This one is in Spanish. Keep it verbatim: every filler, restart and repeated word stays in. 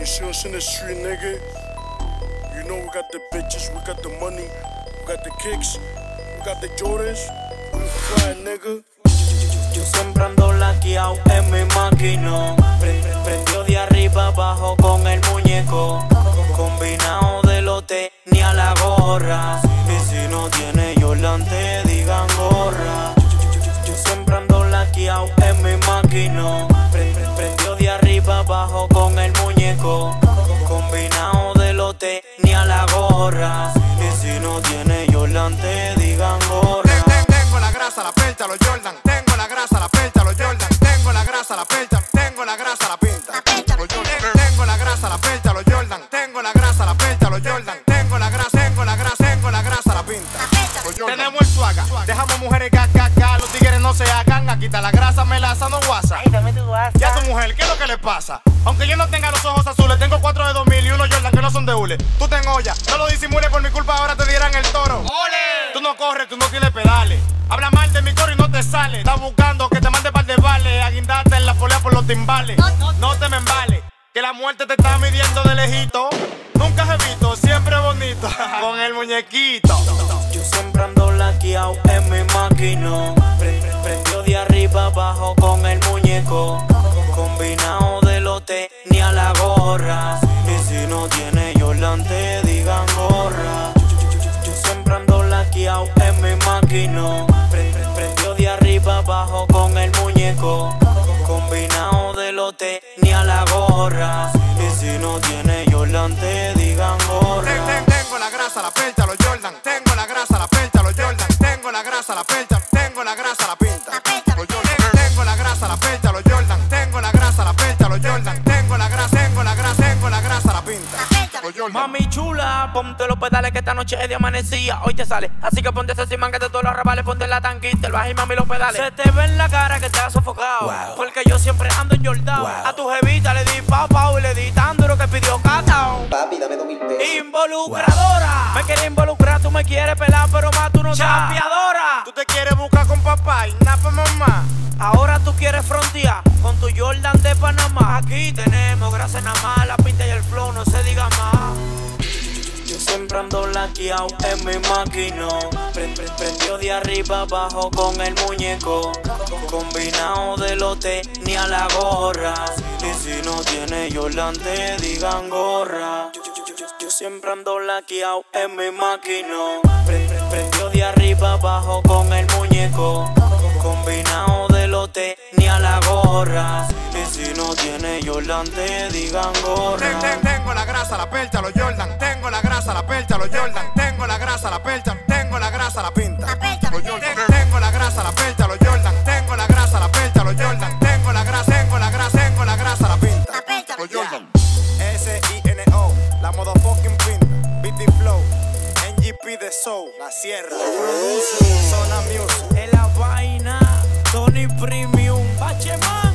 You see us in the street, nigga. You know we got the bitches, we got the money, we got the kicks, we got the Jordans. We fly, nigga. Yo siempre ando laqueado en mi máquina. Prendió de arriba abajo con el muñeco. Combinado de lote ni a la gorra. Y si no tiene Jordan te digan gorra. Yo siempre ando laqueado en mi máquina. Prendió de arriba abajo con el muñeco. Combinado de lote ni a la gorra. Y si no tiene Jordan te digan gorra. Tengo la grasa, la pelcha, los Jordan. Tengo la grasa, la pelcha, los Jordan. Tengo la grasa, la pelcha, tengo la grasa, la pinta. Los Jordan. Tengo la grasa, la pelcha, los Jordan. Tengo la grasa, la pelcha, los Jordan. Tengo la grasa, tengo la grasa, tengo la grasa, la pinta. Tenemos el suaga, dejamos mujeres gaga, los tigres no se hagan. A quitar la grasa, melaza, no guasa. Ay, dame tu WhatsApp. Ya tu mujer, ¿qué es lo que le pasa? Aunque yo no tenga los ojos azules, tengo cuatro de dos mil y unos Jordan que no son de hule. Tú te enollas, no lo disimules, por mi culpa ahora te dieran el toro. ¡Ole! Tú no corres, tú no tienes pedales. Habla mal de mi coro y no te sale. Estás buscando que te mande par de vales. A guindarte en la polea por los timbales. No te me embales, que la muerte te está midiendo de lejito. Nunca he visto, siempre bonito, con el muñequito. Yo siempre ando laqueado en mi máquina. Prendió de arriba abajo con el muñeco. Combinado de lote ni a la gorra. Y si no tiene Jordan te digan gorra. Yo siempre ando laqueado en mi máquina. Prendió de arriba abajo con el muñeco. Combinado de lote ni a la gorra. Y si no tiene Jordan te digan gorra. Tengo la grasa, la pelcha, los Jordan. Tengo la grasa, la pelcha, los Jordan. Tengo la grasa, la pelcha, tengo la grasa, la pinta. Los Jordan. Tengo la grasa, la pelcha, los Jordan. Tengo la grasa, la pelcha, los Jordan. Tengo la grasa, tengo la grasa, tengo la grasa, la pinta. Mami chula, ponte los pedales que esta noche es de amanecía. Hoy te sale, así que ponte ese simán que te todos los arrabales. Ponte la tanquita, el baja y mami los pedales. Se te ve en la cara que te has sofocado, wow. Porque yo siempre ando en Jordan, wow. A tu jevita le di pau pau y le di tan duro que pidió catao. Papi, dame dos mil pesos. Involucradora, wow. Me quieres involucrar, tú me quieres pelar, pero más tú no chapeadora. Tú te quieres buscar con papá y nada pa' mamá. Ahora tú quieres frontear con tu Jordan de Panamá. Aquí tenemos grasa nada más, la pinta y el flow, no se diga más. Yo siempre ando laqueado en mi máquina. Prendió de arriba abajo con el muñeco. Combinado de lote ni a la gorra. Y si no tiene Jordan te digan gorra. Yo siempre ando laqueado en mi máquina. Prendió de arriba abajo con el muñeco. Combinado de lote ni a la gorra. Y si no tiene Jordan te digan gorra. Tengo la grasa, la pelcha, los Jordan. Tengo la grasa, la pelcha, los Jordan. Tengo la grasa, la pelcha, tengo la grasa, la pinta. Los Jordan. Tengo la grasa, la pelcha, los Jordan. Tengo la grasa, la pelcha, los Jordan. Tengo la grasa, tengo la grasa, tengo la grasa, la pinta. Los Jordan. S I N O, la motherfucking pinta. B T Flow, N G P de Soul, La Sierra. Produce Zona Music. En la vaina, Tony Premium, Bacheman.